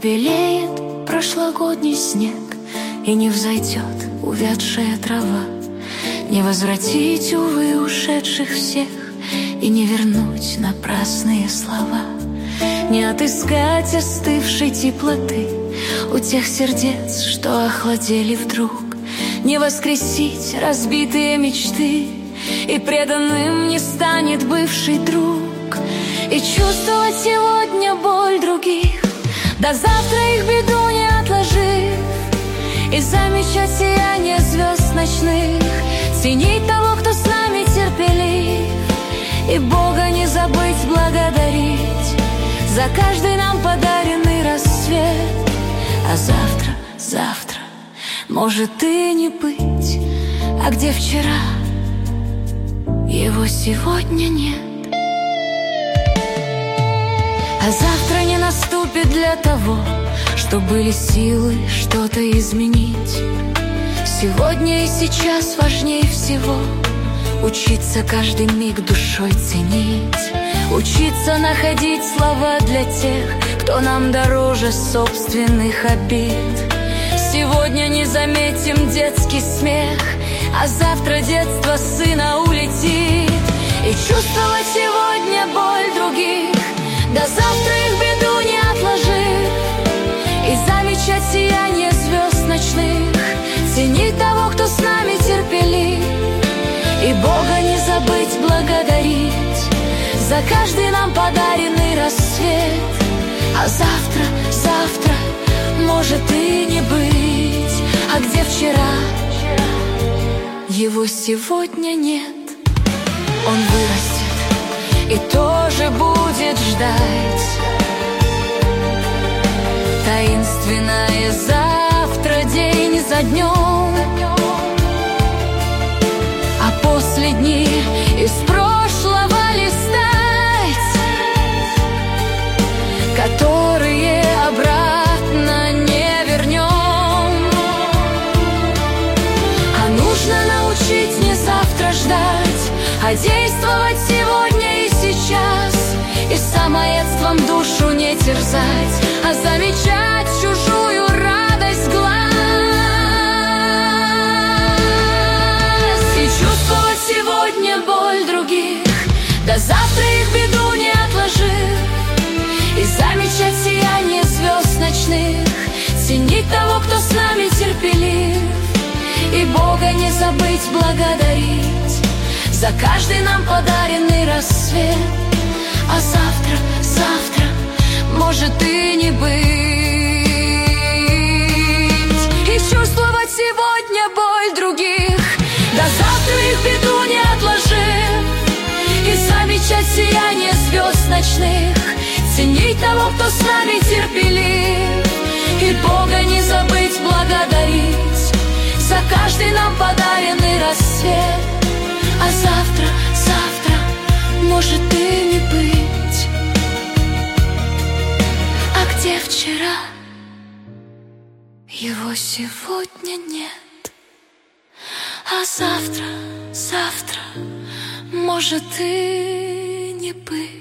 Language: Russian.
побелеет прошлогодний снег, и не взойдет увядшая трава. Не возвратить, увы, ушедших всех, и не вернуть напрасные слова. Не отыскать остывшей теплоты у тех сердец, что охладели вдруг. Не воскресить разбитые мечты, и преданным не станет бывший друг. И чувствовать сегодня боль других, до завтра их беду не отложив, и замечать сияние звезд ночных, ценить того, кто с нами терпелив, и Бога не забыть благодарить за каждый нам подаренный рассвет. А завтра, завтра может и не быть, а где вчера, его сегодня нет. А завтра не наступит для того, что были силы что-то изменить. Сегодня и сейчас важнее всего учиться каждый миг душой ценить, учиться находить слова для тех, кто нам дороже собственных обид. Сегодня не заметим детский смех, а завтра детство сына улетит. И чувствовать сегодня боль других, до завтра их беду не отложив, и замечать сияние звезд ночных, ценить того, кто с нами терпелив, и Бога не забыть благодарить за каждый нам подаренный рассвет. А завтра, завтра может и не быть, а где вчера, его сегодня нет. Он вырастет и тоже будет ждать таинственное завтра день за днем. А после дни из прошлого листать, которые обратно не вернем. А нужно научить не завтра ждать, а действовать сегодня и сейчас, и самоедством душу не терзать, а замечать чужую радость глаз, и чувствовать сегодня боль других, до завтра их беду не отложив, и замечать сияние звезд ночных, ценить того, кто с нами терпелив, и Бога не забыть благодарить за каждый нам подаренный рассвет. А завтра, завтра может и не быть, и чувствовать сегодня боль других, до завтра их беду не отложив, и замечать сияние звезд ночных, ценить того, кто с нами терпелив, и Бога не забыть благодарить за каждый нам подаренный рассвет. А завтра, завтра может и не быть, а где вчера, его сегодня нет. А завтра, завтра может и не быть.